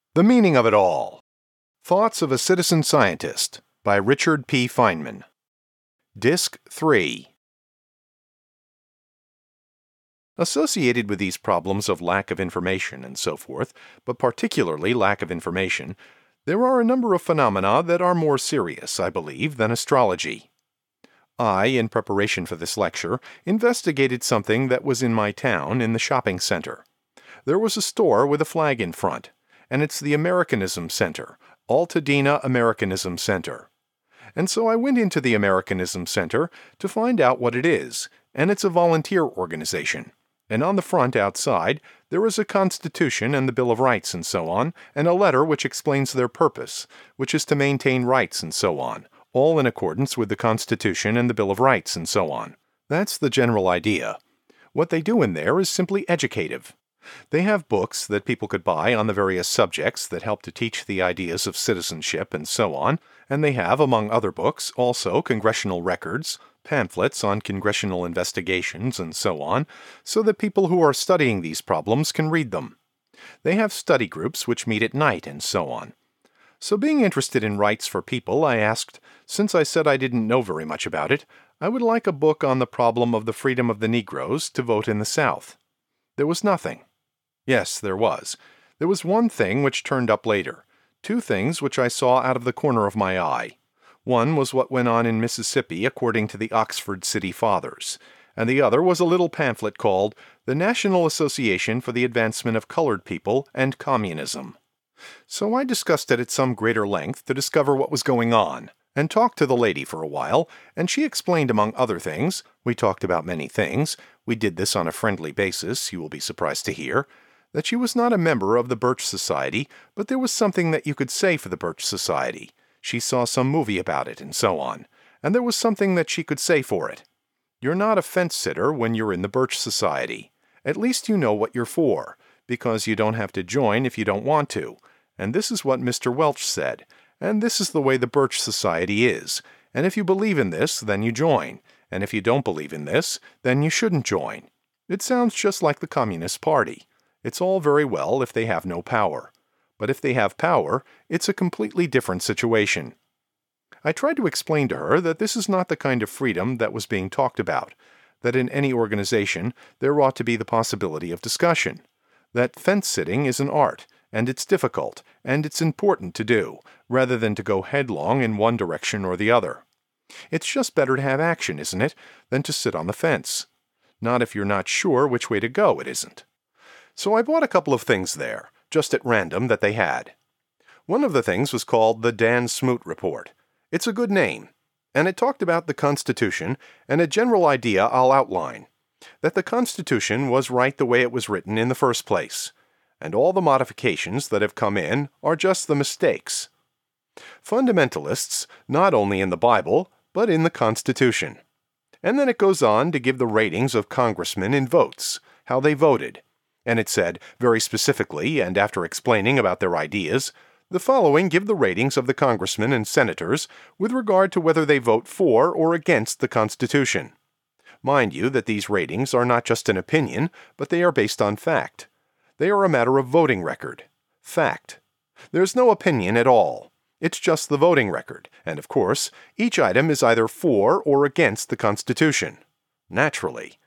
The Meaning of It All. Thoughts of a Citizen Scientist by Richard P. Feynman. Disc 3. Associated with these problems of lack of information and so forth, but particularly lack of information, there are a number of phenomena that are more serious, I believe, than astrology. I, in preparation for this lecture, investigated something that was in my town in the shopping center. There was a store with a flag in front, and it's the Americanism Center, Altadena Americanism Center. And so I went into the Americanism Center to find out what it is, and it's a volunteer organization. And on the front outside, there is a Constitution and the Bill of Rights and so on, and a letter which explains their purpose, which is to maintain rights and so on, all in accordance with the Constitution and the Bill of Rights and so on. That's the general idea. What they do in there is simply educative. They have books that people could buy on the various subjects that help to teach the ideas of citizenship and so on, and they have, among other books, also congressional records, pamphlets on congressional investigations and so on, so that people who are studying these problems can read them. They have study groups which meet at night and so on. So being interested in rights for people, I asked, since I said I didn't know very much about it, I would like a book on the problem of the freedom of the Negroes to vote in the South. There was nothing. Yes, there was. There was one thing which turned up later. Two things which I saw out of the corner of my eye. One was what went on in Mississippi according to the Oxford City Fathers, and the other was a little pamphlet called The National Association for the Advancement of Colored People and Communism. So I discussed it at some greater length to discover what was going on, and talked to the lady for a while, and she explained among other things, we talked about many things, we did this on a friendly basis, you will be surprised to hear, that she was not a member of the Birch Society, but there was something that you could say for the Birch Society. She saw some movie about it and so on, and there was something that she could say for it. You're not a fence-sitter when you're in the Birch Society. At least you know what you're for, because you don't have to join if you don't want to. And this is what Mr. Welch said, and this is the way the Birch Society is. And if you believe in this, then you join. And if you don't believe in this, then you shouldn't join. It sounds just like the Communist Party. It's all very well if they have no power. But if they have power, it's a completely different situation. I tried to explain to her that this is not the kind of freedom that was being talked about, that in any organization there ought to be the possibility of discussion, that fence-sitting is an art, and it's difficult, and it's important to do, rather than to go headlong in one direction or the other. It's just better to have action, isn't it, than to sit on the fence. Not if you're not sure which way to go, it isn't. So I bought a couple of things there, just at random, that they had. One of the things was called the Dan Smoot Report. It's a good name, and it talked about the Constitution and a general idea I'll outline, that the Constitution was right the way it was written in the first place, and all the modifications that have come in are just the mistakes. Fundamentalists, not only in the Bible, but in the Constitution. And then it goes on to give the ratings of congressmen in votes, how they voted. And it said, very specifically, and after explaining about their ideas, the following give the ratings of the congressmen and senators with regard to whether they vote for or against the Constitution. Mind you that these ratings are not just an opinion, but they are based on fact. They are a matter of voting record. Fact. There's no opinion at all. It's just the voting record, and of course, each item is either for or against the Constitution. Naturally.